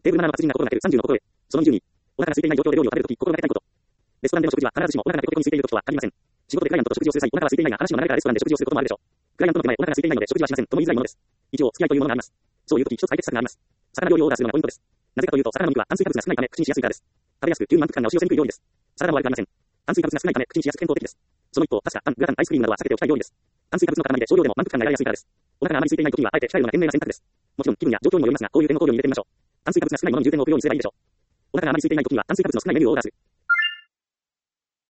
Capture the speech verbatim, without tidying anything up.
テーブルマナーの活字になことがなけるさんじゅうのことへ。そのにじゅうに。お腹が空いていない状況で料理を食べるとき、心がけたいこと。レストランでの食事は必ずしもお腹がペコペコに空いているときとは限りません。仕事でクライアントと食事をする際、お腹が空いていないが話の流れからレストランで食事をすることもあるでしょう。クライアントの手前、お腹が空いていないので食事はしませんとも言いづらいものです。一応、付き合いというものがあります。そういうとき、一つ解決策があります。魚料理をオーダーするのがポイントです。なぜかというと、魚の肉は炭水化物が少ないため口にしやすいからです。食べやすく、急に満腹感が押し寄せにくい料理です。サラダも悪くありません。炭水化物が少ないため口にしやすく健康的です。その一方、パスタ、パン、グラタン、アイスクリームなどは避けておきたい料理です。炭水化物の塊で少量でも満腹感が得られやすいからです。お腹があまり空いていないときには、あえて控えるのが賢明な選択です。もちろん、気分や状況にもよりますが、こういう点の考慮に入れてみましょう。炭水化物が少ないものに重点を置くようにすればいいでしょう。お腹があまり空いていないときには、炭水化物の少ないメニューをオーダーする。